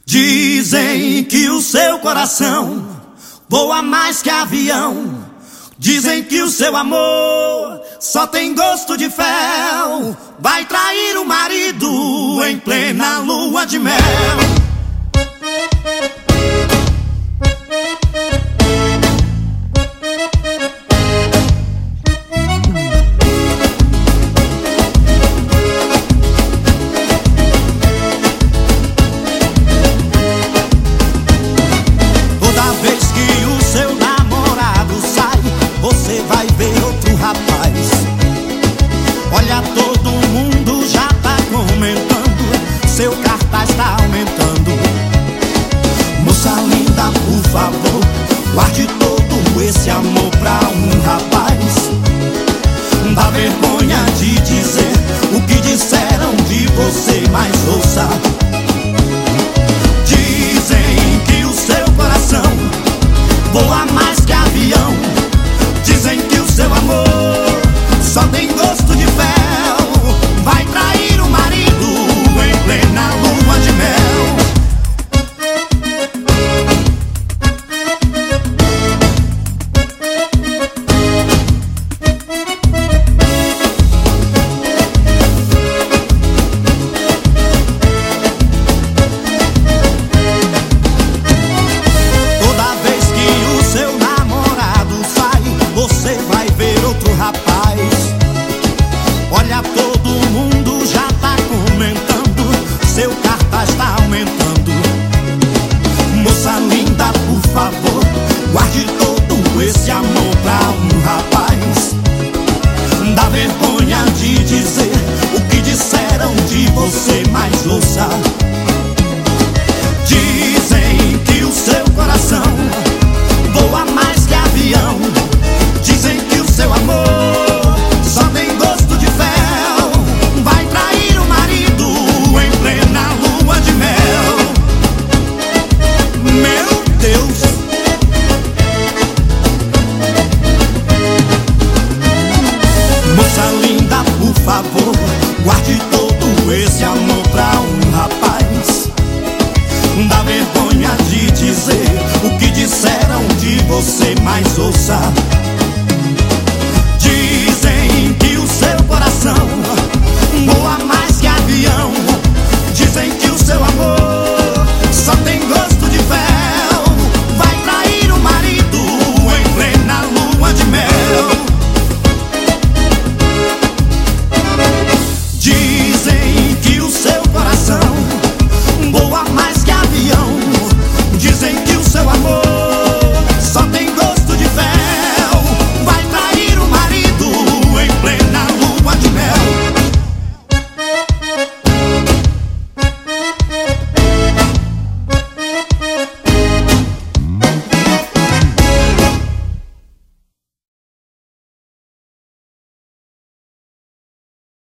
Dizem que o seu coração voa mais que avião. Dizem que o seu amor só tem gosto de fel. Vai trair o marido em plena lua de mel. Você vai ver outro rapaz. Olha, todo mundo já tá comentando, seu cartaz tá aumentando. Moça linda, por favor, guarde todo esse amor pra um rapaz. Dá vergonha de dizer o que disseram de você, mas ouça. Dizem que o seu coração voa mais que avião. Dizem que o seu amor só tem gosto de fel. Vai trair o marido em plena lua de mel. Toda vez que o seu namorado sai, você vai ver outro rapaz. Olha, todo mundo já tá comentando, seu cartaz tá aumentando.